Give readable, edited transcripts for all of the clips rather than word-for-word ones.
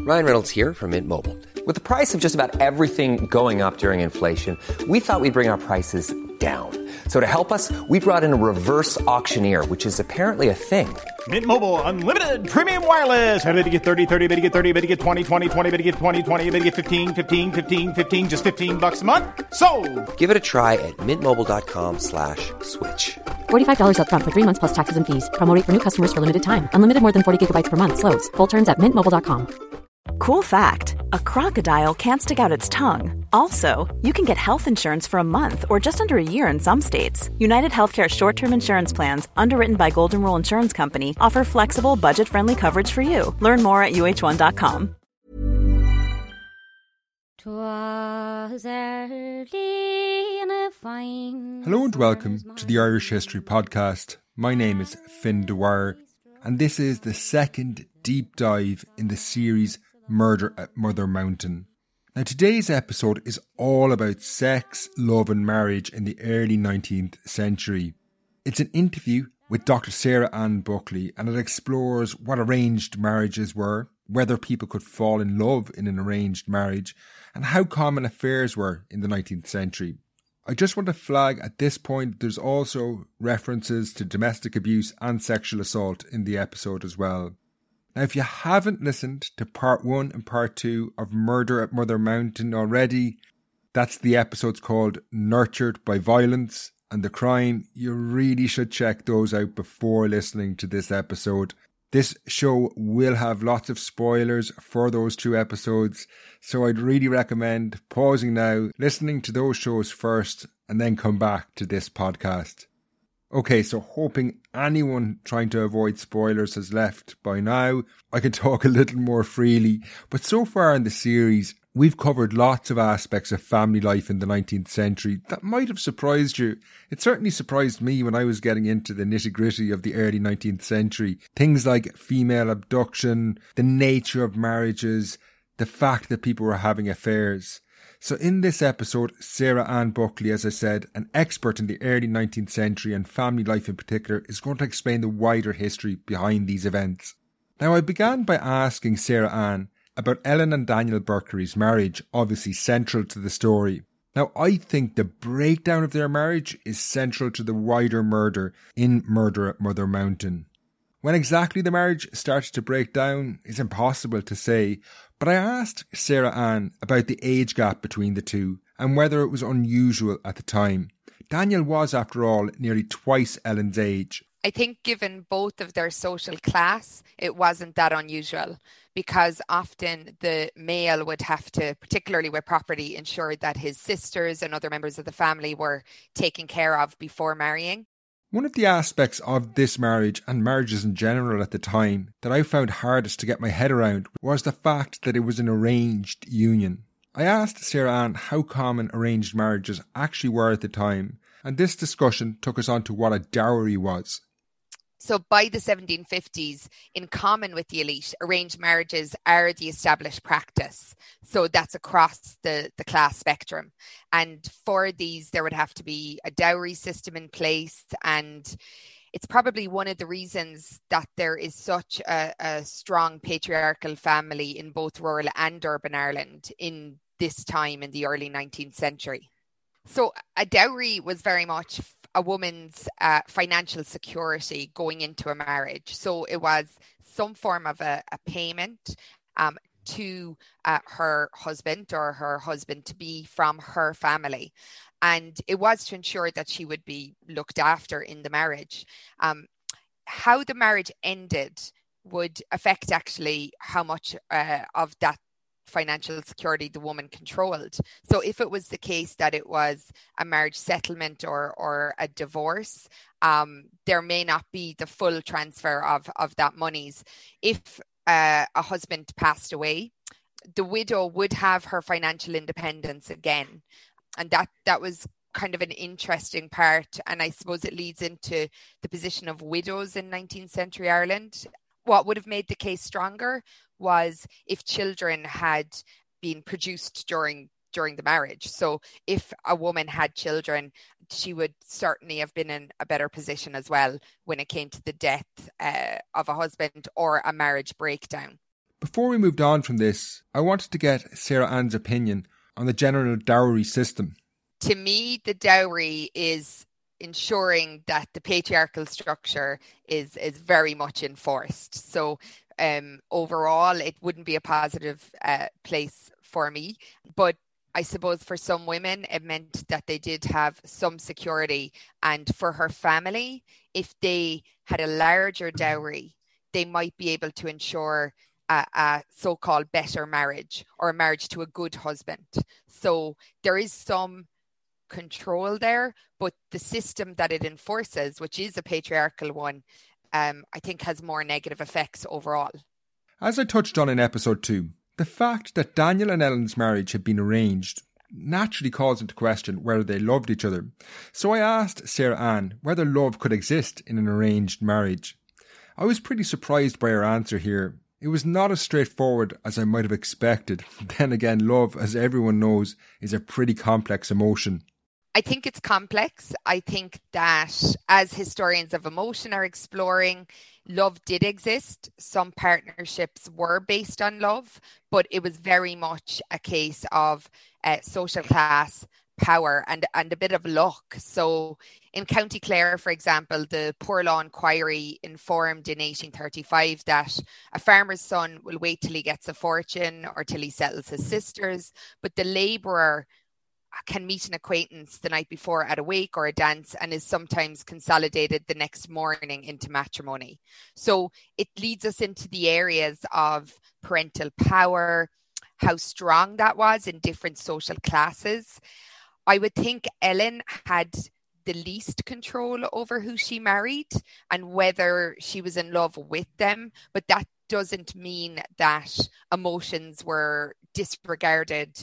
Ryan Reynolds here from Mint Mobile. With the price of just about everything going up during inflation, we thought we'd bring our prices down. So to help us, we brought in a reverse auctioneer, which is apparently a thing. Mint Mobile Unlimited Premium Wireless. How to get 30, 30, bit to get 30, bit to get 20, 20, 20, bit to get 20, 20, bit to get 15, 15, 15, 15, just $15 a month? Sold! Give it a try at mintmobile.com/switch. $45 up front for 3 months plus taxes and fees. Promo rate for new customers for limited time. Unlimited more than 40 gigabytes per month. Slows full terms at mintmobile.com. Cool fact, a crocodile can't stick out its tongue. Also, you can get health insurance for a month or just under a year in some states. United Healthcare short-term insurance plans, underwritten by Golden Rule Insurance Company, offer flexible, budget-friendly coverage for you. Learn more at uh1.com. 'Twas early in a fine... Hello and welcome to the Irish History Podcast. My name is Finn Dwyer, and this is the second deep dive in the series Murder at Mother Mountain. Now, today's episode is all about sex, love and marriage in the early 19th century. It's an interview with Dr. Sarah Ann Buckley, and it explores what arranged marriages were, whether people could fall in love in an arranged marriage, and how common affairs were in the 19th century. I just want to flag at this point there's also references to domestic abuse and sexual assault in the episode as well. Now, if you haven't listened to part 1 and part 2 of Murder at Mother Mountain already, that's the episodes called Nurtured by Violence and the Crime. You really should check those out before listening to this episode. This show will have lots of spoilers for those 2 episodes, so I'd really recommend pausing now, listening to those shows first, and then come back to this podcast. Okay, so hoping anyone trying to avoid spoilers has left by now, I can talk a little more freely. But so far in the series, we've covered lots of aspects of family life in the 19th century that might have surprised you. It certainly surprised me when I was getting into the nitty-gritty of the early 19th century. Things like female abduction, the nature of marriages, the fact that people were having affairs. So in this episode, Sarah Ann Buckley, as I said, an expert in the early 19th century and family life in particular, is going to explain the wider history behind these events. Now, I began by asking Sarah Ann about Ellen and Daniel Burkery's marriage, obviously central to the story. Now, I think the breakdown of their marriage is central to the wider murder in Murder at Mother Mountain. When exactly the marriage started to break down is impossible to say, but I asked Sarah Ann about the age gap between the two and whether it was unusual at the time. Daniel was, after all, nearly twice Ellen's age. I think given both of their social class, it wasn't that unusual because often the male would have to, particularly with property, ensure that his sisters and other members of the family were taken care of before marrying. One of the aspects of this marriage and marriages in general at the time that I found hardest to get my head around was the fact that it was an arranged union. I asked Sarah Ann how common arranged marriages actually were at the time, and this discussion took us on to what a dowry was. So by the 1750s, in common with the elite, arranged marriages are the established practice. So that's across the class spectrum. And for these, there would have to be a dowry system in place. And it's probably one of the reasons that there is such a strong patriarchal family in both rural and urban Ireland in this time in the early 19th century. So a dowry was very much a woman's financial security going into a marriage. So it was some form of a payment to her husband or her husband-to-be from her family. And it was to ensure that she would be looked after in the marriage. How the marriage ended would affect actually how much of that financial security the woman controlled. So if it was the case that it was a marriage settlement or a divorce, there may not be the full transfer of that monies. If a husband passed away, the widow would have her financial independence again. And that was kind of an interesting part. And I suppose it leads into the position of widows in 19th century Ireland. What would have made the case stronger was if children had been produced during the marriage. So if a woman had children, she would certainly have been in a better position as well when it came to the death of a husband or a marriage breakdown. Before we moved on from this, I wanted to get Sarah Ann's opinion on the general dowry system. To me, the dowry is ensuring that the patriarchal structure is very much enforced. So overall, it wouldn't be a positive place for me. But I suppose for some women, it meant that they did have some security. And for her family, if they had a larger dowry, they might be able to ensure a so-called better marriage, or a marriage to a good husband. So there is some control there, but the system that it enforces, which is a patriarchal one, I think has more negative effects overall. As I touched on in episode 2, the fact that Daniel and Ellen's marriage had been arranged naturally calls into question whether they loved each other. So I asked Sarah Ann whether love could exist in an arranged marriage. I was pretty surprised by her answer here. It was not as straightforward as I might have expected. Then again, love, as everyone knows, is a pretty complex emotion. I think it's complex. I think that as historians of emotion are exploring, love did exist. Some partnerships were based on love, but it was very much a case of social class, power and a bit of luck. So in County Clare, for example, the Poor Law Inquiry informed in 1835 that a farmer's son will wait till he gets a fortune or till he settles his sisters, but the labourer can meet an acquaintance the night before at a wake or a dance and is sometimes consolidated the next morning into matrimony. So it leads us into the areas of parental power, how strong that was in different social classes. I would think Ellen had the least control over who she married and whether she was in love with them, but that doesn't mean that emotions were disregarded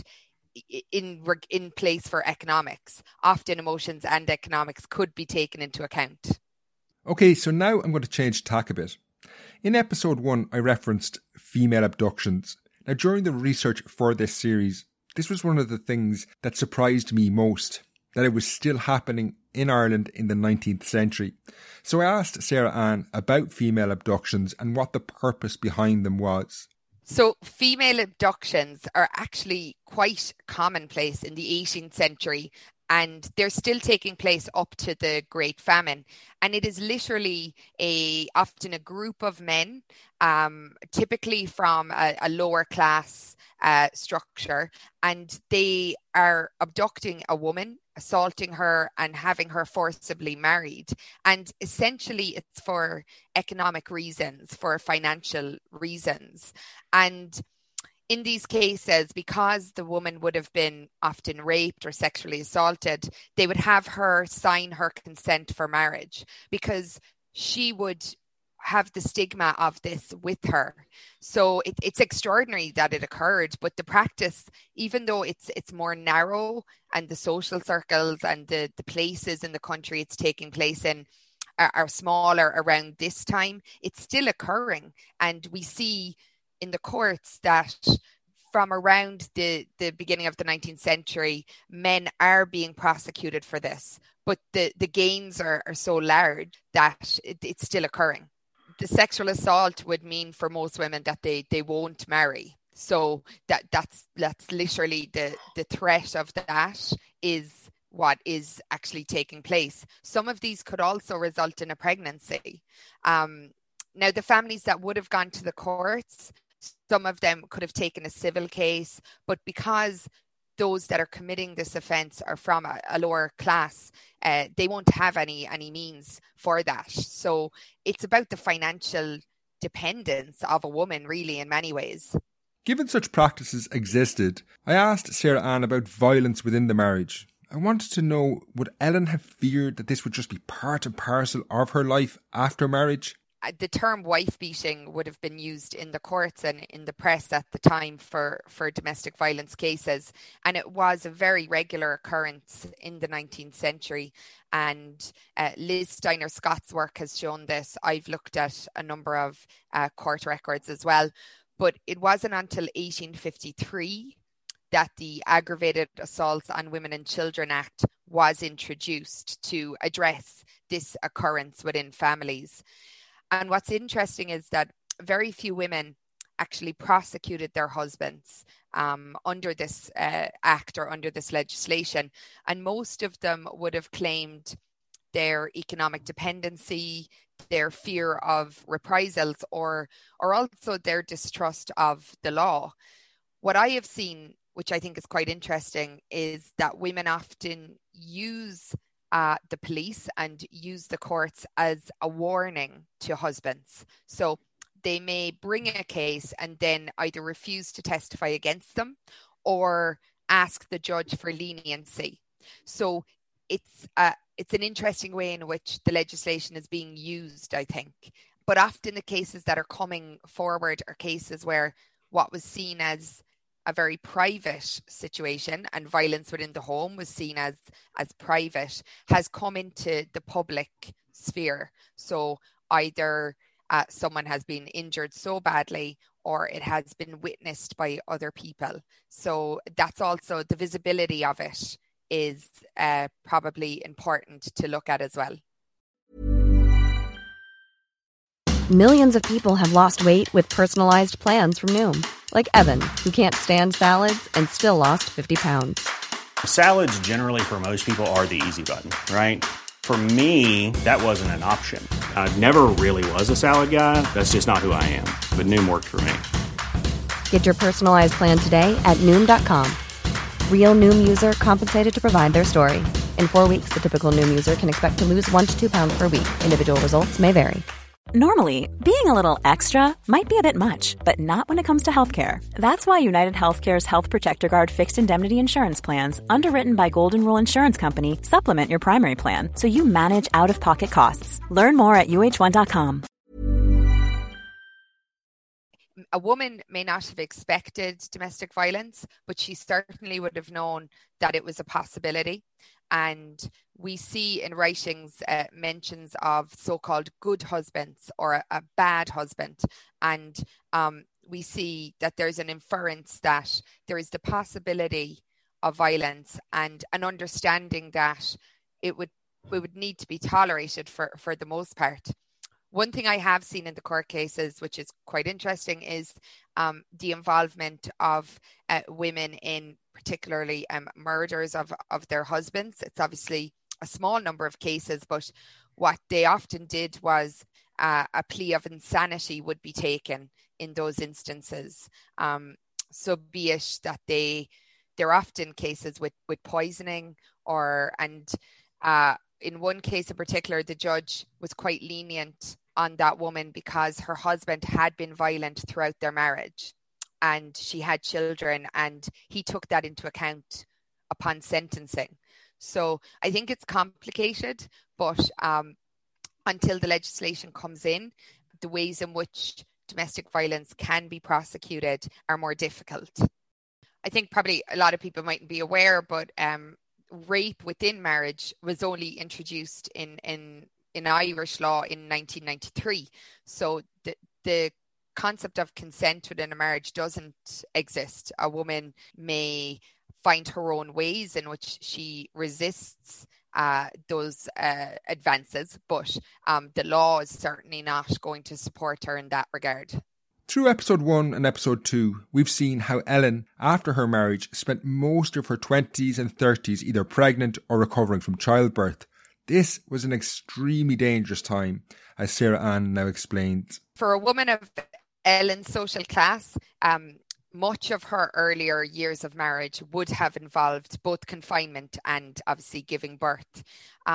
in place for economics. Often emotions and economics could be taken into account. Okay, so now I'm going to change tack a bit. In episode 1, I referenced female abductions. Now, during the research for this series, this was one of the things that surprised me most, that it was still happening in Ireland in the 19th century. So I asked Sarah Ann about female abductions and what the purpose behind them was. So female abductions are actually quite commonplace in the 18th century, and they're still taking place up to the Great Famine. And it is literally often a group of men, typically from a lower class structure, and they are abducting a woman, assaulting her and having her forcibly married. And essentially it's for economic reasons, for financial reasons. And in these cases, because the woman would have been often raped or sexually assaulted, they would have her sign her consent for marriage because she would have the stigma of this with her. So it's extraordinary that it occurred, but the practice, even though it's more narrow and the social circles and the places in the country it's taking place in are smaller around this time, it's still occurring. And we see in the courts that from around the beginning of the 19th century, men are being prosecuted for this, but the gains are so large that it's still occurring. The sexual assault would mean for most women that they won't marry. So that's literally the threat of that is what is actually taking place. Some of these could also result in a pregnancy. Now, the families that would have gone to the courts, some of them could have taken a civil case, but because those that are committing this offence are from a lower class, they won't have any means for that. So it's about the financial dependence of a woman, really, in many ways. Given such practices existed, I asked Sarah Ann about violence within the marriage. I wanted to know, would Ellen have feared that this would just be part and parcel of her life after marriage? The term wife beating would have been used in the courts and in the press at the time for domestic violence cases. And it was a very regular occurrence in the 19th century. And Liz Steiner Scott's work has shown this. I've looked at a number of court records as well. But it wasn't until 1853 that the Aggravated Assaults on Women and Children Act was introduced to address this occurrence within families. And what's interesting is that very few women actually prosecuted their husbands under this act or under this legislation. And most of them would have claimed their economic dependency, their fear of reprisals, or also their distrust of the law. What I have seen, which I think is quite interesting, is that women often use the police and use the courts as a warning to husbands. So they may bring a case and then either refuse to testify against them or ask the judge for leniency. So it's an interesting way in which the legislation is being used, I think. But often the cases that are coming forward are cases where what was seen as a very private situation and violence within the home was seen as private has come into the public sphere. So either someone has been injured so badly or it has been witnessed by other people. So that's also the visibility of it is probably important to look at as well. Millions of people have lost weight with personalized plans from Noom. Like Evan, who can't stand salads and still lost 50 pounds. Salads generally for most people are the easy button, right? For me, that wasn't an option. I never really was a salad guy. That's just not who I am. But Noom worked for me. Get your personalized plan today at Noom.com. Real Noom user compensated to provide their story. In 4 weeks, the typical Noom user can expect to lose 1 to 2 pounds per week. Individual results may vary. Normally, being a little extra might be a bit much, but not when it comes to healthcare. That's why United Healthcare's Health Protector Guard fixed indemnity insurance plans, underwritten by Golden Rule Insurance Company, supplement your primary plan so you manage out-of-pocket costs. Learn more at UH1.com. A woman may not have expected domestic violence, but she certainly would have known that it was a possibility. And we see in writings mentions of so-called good husbands or a bad husband. And we see that there's an inference that there is the possibility of violence and an understanding that it would need to be tolerated for the most part. One thing I have seen in the court cases, which is quite interesting, is the involvement of women in particularly murders of their husbands. It's obviously a small number of cases, but what they often did was a plea of insanity would be taken in those instances. So be it that they're often cases with poisoning in one case in particular, the judge was quite lenient on that woman because her husband had been violent throughout their marriage and she had children, and he took that into account upon sentencing. So I think it's complicated, but until the legislation comes in, the ways in which domestic violence can be prosecuted are more difficult. I think probably a lot of people mightn't be aware, but rape within marriage was only introduced in Irish law in 1993. So the concept of consent within a marriage doesn't exist. A woman may find her own ways in which she resists those advances, but the law is certainly not going to support her in that regard. Through episode 1 and episode 2, we've seen how Ellen, after her marriage, spent most of her 20s and 30s either pregnant or recovering from childbirth. This was an extremely dangerous time, as Sarah Ann now explains. For a woman of Ellen's social class, much of her earlier years of marriage would have involved both confinement and obviously giving birth.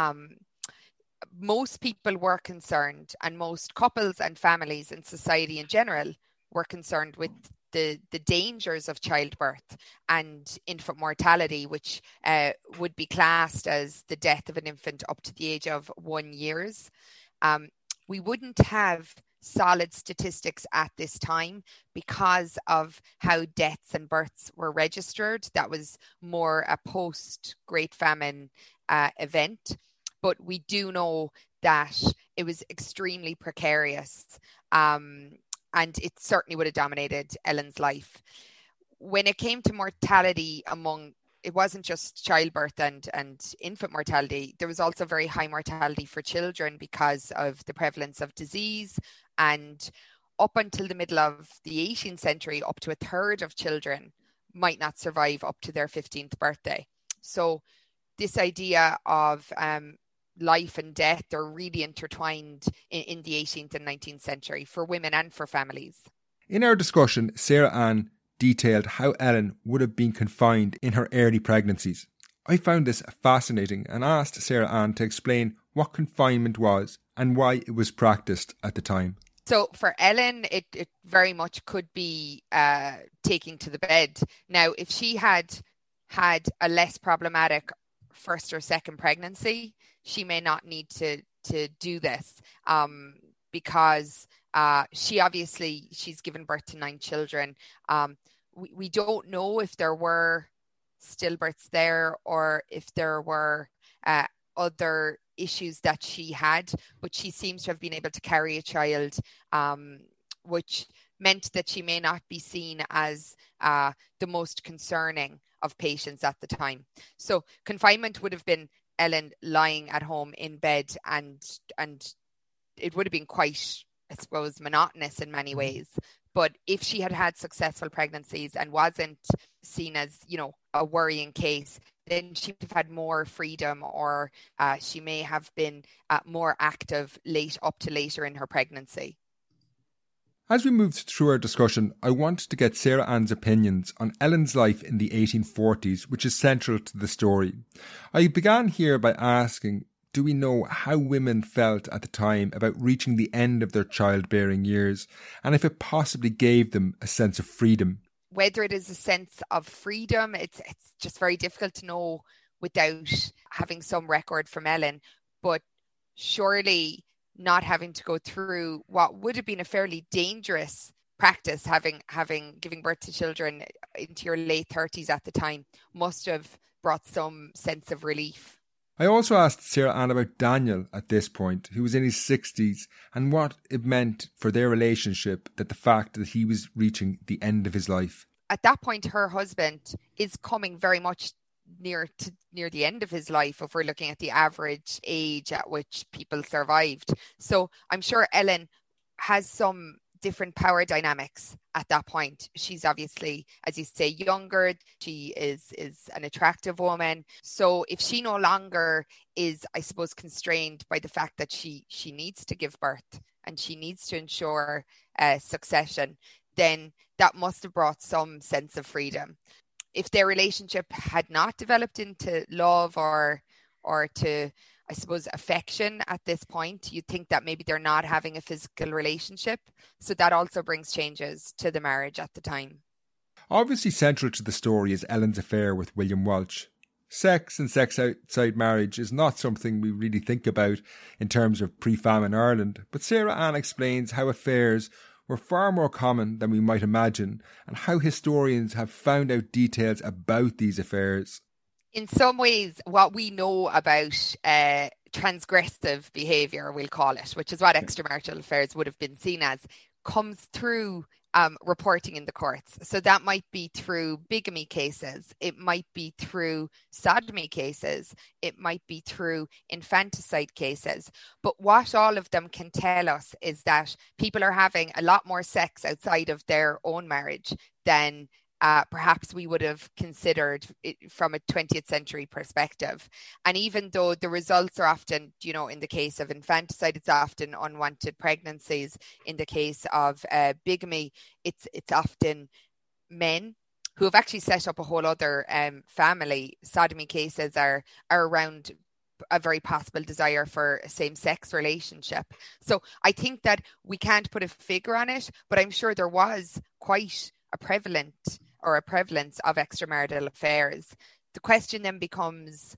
Most people were concerned, and most couples and families in society in general were concerned with the dangers of childbirth and infant mortality, which would be classed as the death of an infant up to the age of 1 year. We wouldn't have solid statistics at this time because of how deaths and births were registered. That was more a post-Great Famine event. But we do know that it was extremely precarious, and it certainly would have dominated Ellen's life. When it came to mortality it wasn't just childbirth and infant mortality. There was also very high mortality for children because of the prevalence of disease and up until the middle of the 18th century, up to a third of children might not survive up to their 15th birthday. So this idea of life and death are really intertwined in the 18th and 19th century for women and for families. In our discussion, Sarah Ann detailed how Ellen would have been confined in her early pregnancies. I found this fascinating and asked Sarah Ann to explain what confinement was and why it was practiced at the time. So for Ellen, it very much could be taking to the bed. Now, if she had a less problematic first or second pregnancy, she may not need to do this because she's given birth to 9 children. We don't know if there were stillbirths there or if there were other issues that she had, but she seems to have been able to carry a child, which meant that she may not be seen as the most concerning of patients at the time. So confinement would have been Ellen lying at home in bed, and it would have been quite, I suppose, monotonous in many ways. But if she had had successful pregnancies and wasn't seen as, a worrying case, then she would have had more freedom, or she may have been more active up to later in her pregnancy. As we moved through our discussion, I wanted to get Sarah Ann's opinions on Ellen's life in the 1840s, which is central to the story. I began here by asking, do we know how women felt at the time about reaching the end of their childbearing years, and if it possibly gave them a sense of freedom? Whether it is a sense of freedom, it's just very difficult to know without having some record from Ellen. But surely not having to go through what would have been a fairly dangerous practice, giving birth to children into your late 30s at the time, must have brought some sense of relief. I also asked Sarah Ann about Daniel at this point, who was in his 60s, and what it meant for their relationship, that the fact that he was reaching the end of his life. At that point, her husband is coming very much near the end of his life, if we're looking at the average age at which people survived. So I'm sure Ellen has some different power dynamics at that point. She's obviously, as you say, younger. She is an attractive woman. So if she no longer is, I suppose, constrained by the fact that she needs to give birth and she needs to ensure succession, then that must have brought some sense of freedom. If their relationship had not developed into love or to, I suppose, affection at this point, you'd think that maybe they're not having a physical relationship. So that also brings changes to the marriage at the time. Obviously central to the story is Ellen's affair with William Walsh. Sex and sex outside marriage is not something we really think about in terms of pre-famine Ireland, but Sarah Ann explains how affairs were far more common than we might imagine, and how historians have found out details about these affairs. In some ways, what we know about transgressive behaviour, we'll call it, which is what extramarital affairs would have been seen as, comes through reporting in the courts. So that might be through bigamy cases, it might be through sodomy cases, it might be through infanticide cases. But what all of them can tell us is that people are having a lot more sex outside of their own marriage than perhaps we would have considered it from a 20th century perspective. And even though the results are often, in the case of infanticide, it's often unwanted pregnancies. In the case of bigamy, it's often men who have actually set up a whole other family. Sodomy cases are around a very possible desire for a same-sex relationship. So I think that we can't put a figure on it, but I'm sure there was quite a prevalence of extramarital affairs. The question then becomes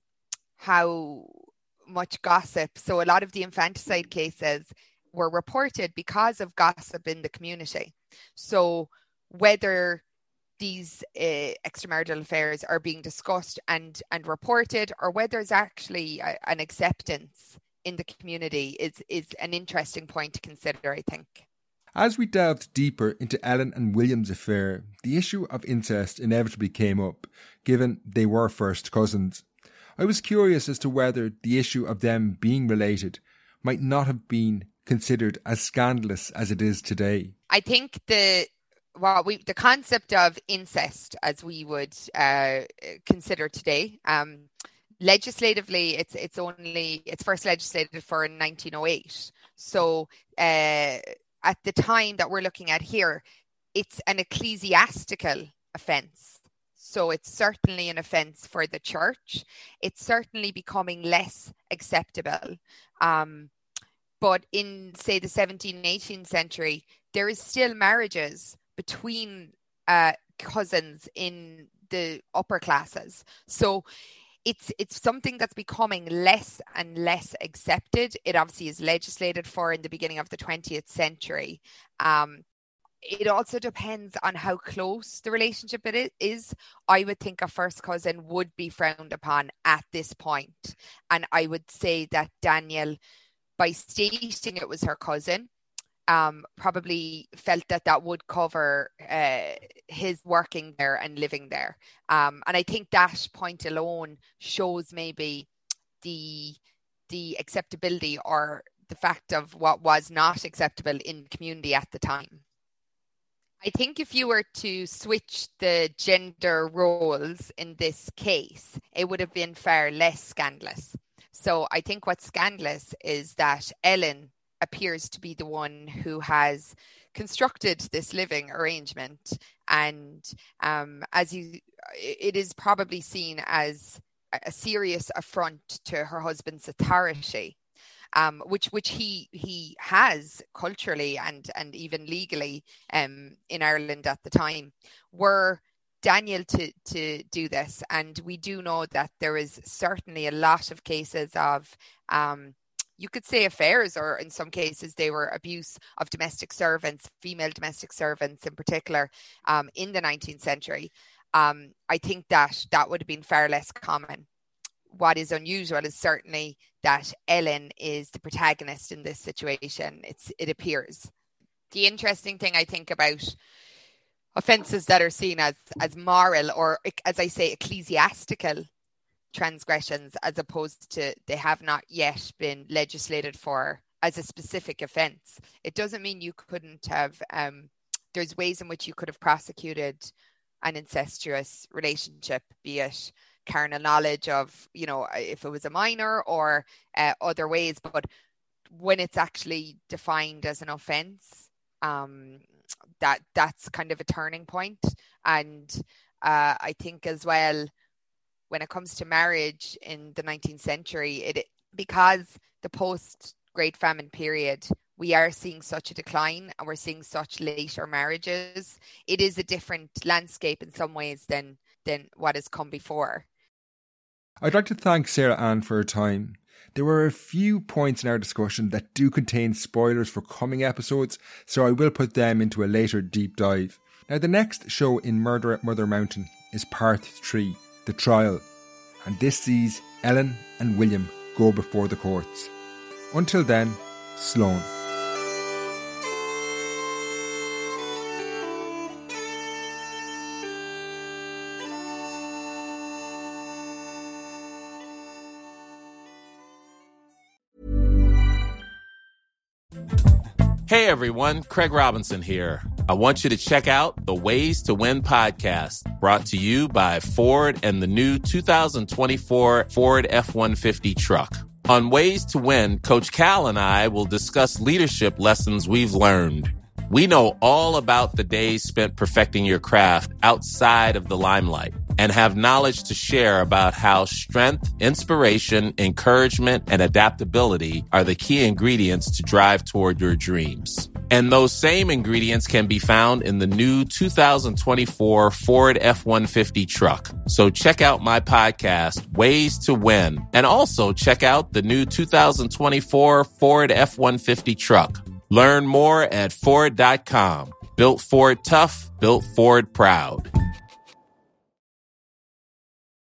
how much gossip. So a lot of the infanticide cases were reported because of gossip in the community. So whether these extramarital affairs are being discussed and reported, or whether there's actually an acceptance in the community is an interesting point to consider, I think. As we delved deeper into Ellen and William's affair, the issue of incest inevitably came up, given they were first cousins. I was curious as to whether the issue of them being related might not have been considered as scandalous as it is today. I think the concept of incest, as we would consider today, legislatively, it's first legislated for in 1908. So at the time that we're looking at here, it's an ecclesiastical offence. So it's certainly an offence for the church. It's certainly becoming less acceptable. But in, say, the 17th and 18th century, there is still marriages between cousins in the upper classes. So it's something that's becoming less and less accepted. It obviously is legislated for in the beginning of the 20th century. It also depends on how close the relationship it is. I would think a first cousin would be frowned upon at this point. And I would say that Daniel, by stating it was her cousin, probably felt that would cover his working there and living there. And I think that point alone shows maybe the acceptability or the fact of what was not acceptable in the community at the time. I think if you were to switch the gender roles in this case, it would have been far less scandalous. So I think what's scandalous is that Ellen appears to be the one who has constructed this living arrangement, and it is probably seen as a serious affront to her husband's authority, which he has culturally and even legally in Ireland at the time. Were Daniel to do this, and we do know that there is certainly a lot of cases of you could say affairs, or in some cases they were abuse of domestic servants, female domestic servants in particular, in the 19th century. I think that would have been far less common. What is unusual is certainly that Ellen is the protagonist in this situation. It appears. The interesting thing I think about offences that are seen as moral, or as I say, ecclesiastical transgressions, as opposed to they have not yet been legislated for as a specific offence. It doesn't mean you couldn't have, there's ways in which you could have prosecuted an incestuous relationship, be it carnal knowledge of, if it was a minor, or other ways. But when it's actually defined as an offence, that's kind of a turning point. And I think as well, when it comes to marriage in the 19th century, because the post-Great Famine period, we are seeing such a decline and we're seeing such later marriages. It is a different landscape in some ways than what has come before. I'd like to thank Sarah Ann for her time. There were a few points in our discussion that do contain spoilers for coming episodes, so I will put them into a later deep dive. Now, the next show in Murder at Mother Mountain is part 3, The Trial, and this sees Ellen and William go before the courts. Until then, Sloan. Hey everyone, Craig Robinson here. I want you to check out the Ways to Win podcast, brought to you by Ford and the new 2024 Ford F-150 truck. On Ways to Win, Coach Cal and I will discuss leadership lessons we've learned. We know all about the days spent perfecting your craft outside of the limelight, and have knowledge to share about how strength, inspiration, encouragement, and adaptability are the key ingredients to drive toward your dreams. And those same ingredients can be found in the new 2024 Ford F-150 truck. So check out my podcast, Ways to Win, and also check out the new 2024 Ford F-150 truck. Learn more at Ford.com. Built Ford tough, built Ford proud.